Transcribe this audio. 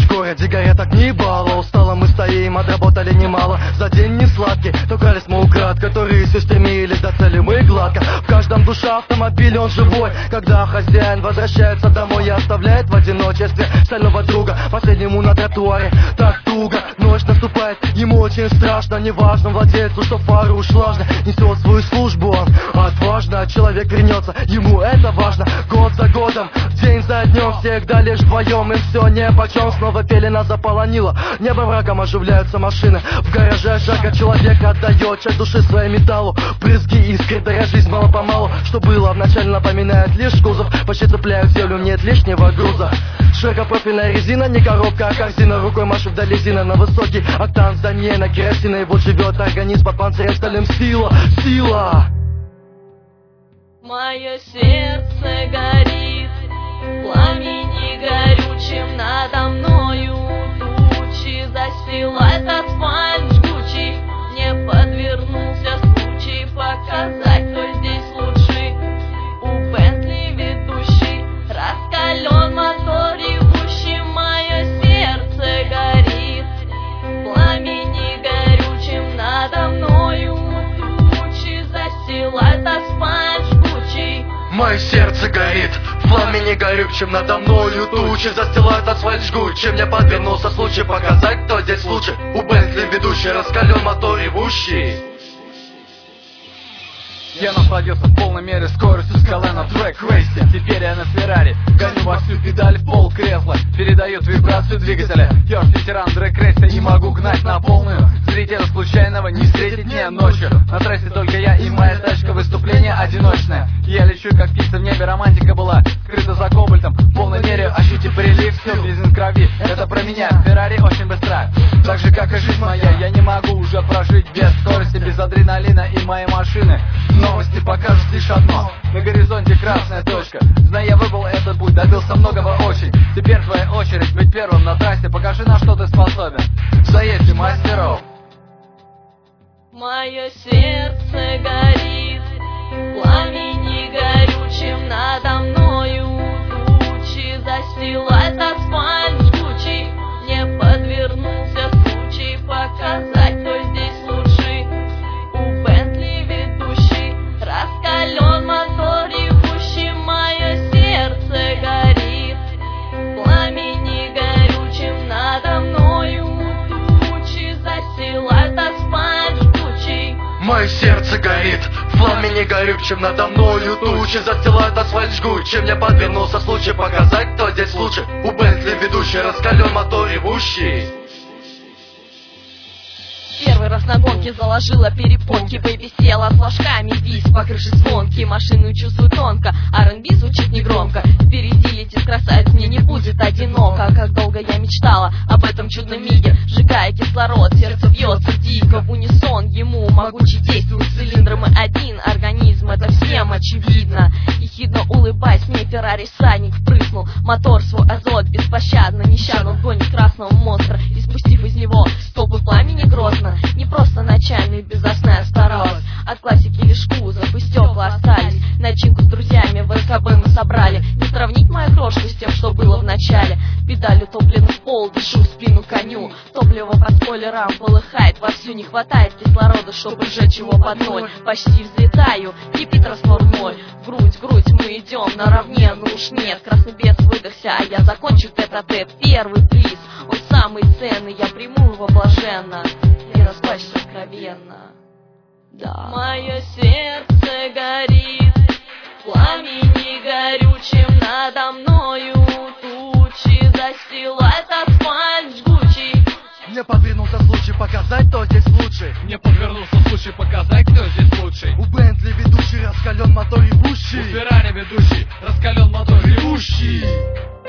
городе горят огни бала. Устало мы стоим, отработали немало. За день не сладкий, то крались мы украдкой, рысью стремились до цели мы гладко. В каждом душа автомобиль, он живой. Когда хозяин возвращается домой и оставляет в одиночестве стального друга, последнему на тротуаре так туго. Ночь наступает, ему очень страшно. Неважно владельцу, что фары уж влажно. Несет свою службу он отважно. Человек вернется, ему это важно. Год за годом, день за днем, всегда лишь вдвоем. Им все нипочем, снова пелена заполонила небо врагом, оживляются машины. В гараже жарко, человек отдает часть души своей металлу. Брызги искры, даря жизнь мало-помалу. Что было вначале, напоминает лишь кузов. Почти цепляют землю, нет лишнего груза. Широкопрофильная резина, не коробка, а корзина. Рукой машет вдали резина на высокий октан. Здание на керосина, и вот живет организм под панцирем стальным. Сила, сила. Мое сердце горит, пламени горючим надо мною. Тучи застилают асфальт жгучий. Мне подвернулся случай показать, кто здесь лучший. У Бентли ведущий, раскален мотор ревущий. Мое сердце горит, пламени горючим надо мною. Тучи застилают асфальт жгучий. Мое сердце горит, пламени горючим надо мною. Тучи застилают асфальт жгучий. Мне подвернулся случай показать, кто здесь лучше. У Бентли ведущий, раскален мотор ревущий. Я насладился в полной мере скоростью скалы на трек-рейсе. Теперь я на Феррари, гоню во всю педаль в пол кресла. Передает вибрацию двигателя. Я ж ветеран трек-рейса и могу гнать на полную. Зрителя случайного не встретить мне ночью. На трассе только я и моя тачка, выступление одиночное. Я лечу как птица в небе, романтика была скрыта за кобальтом. В полной мере ощутив прилив, все в крови. Это про меня, Феррари очень быстро. Так же как и жизнь моя, я не могу уже прожить без скорости, без адреналина и моей машины. Новости покажут лишь одно: на горизонте красная точка. Зная, я выбрал этот путь, добился многого очень. Теперь твоя очередь быть первым на трассе. Покажи, на что ты способен. Заедьте мастеров. Мое сердце горит, пламени горючим надо мною. Тучи застилают асфальт жгучий. Мне подвернулся случай показать, кто здесь лучший. У Бентли ведущий, раскален мотор ревущий. Мое сердце горит, пламени горючим надо мною. Тучи застилают асфальт жгучий. Мое сердце горит, пламени горючим надо мною. Тучи застилают асфальт жгучий. Мне подвернулся случай показать, кто здесь лучше. У Бентли ведущий, раскален мотор ревущий. Первый раз на гонке заложила перепонки. Бэйби села с флажками, вись по крыше звонки. Машину чувствую тонко, R&B звучит негромко. Впереди летит красавец, мне не будет одиноко. Как долго я мечтала об этом чудном миге. Сжигая кислород, сердце бьется дико в унисон ему. Могучий действует цилиндром и один организм, это всем очевидно. Ехидно улыбаясь, мне Феррари всадник впрыснул мотор свой азот беспощадно. Нещадно он гонит красного монстра, и спустив из него столбы пламени грозно. Не просто начальный безопасная старалась. От классики лишь кузов и стекла остались. Начинку с друзьями в СКБ мы собрали. Не сравнить мою крошку с тем, что было в начале. Педаль утоплена в пол, дышу в спину коню. Топливо по спойлерам полыхает вовсю. Не хватает кислорода, чтобы сжечь его под ноль. Почти взлетаю, кипит раствор мой. В грудь мы идем наравне, ну уж нет. Красный бес выдохся, а я закончу тет-а-тет. Первый приз, он самый ценный, я приму его блаженно и расплачусь откровенно. Да. Мое сердце горит, пламени горючим надо мною. Тучи застилают асфальт жгучий. Мне подвернулся случай показать, кто здесь лучший. Мне подвернулся случай показать, кто здесь лучший. У Бентли ведущий, раскален мотор ревущий. У Феррари ведущий, раскален мотор ревущий.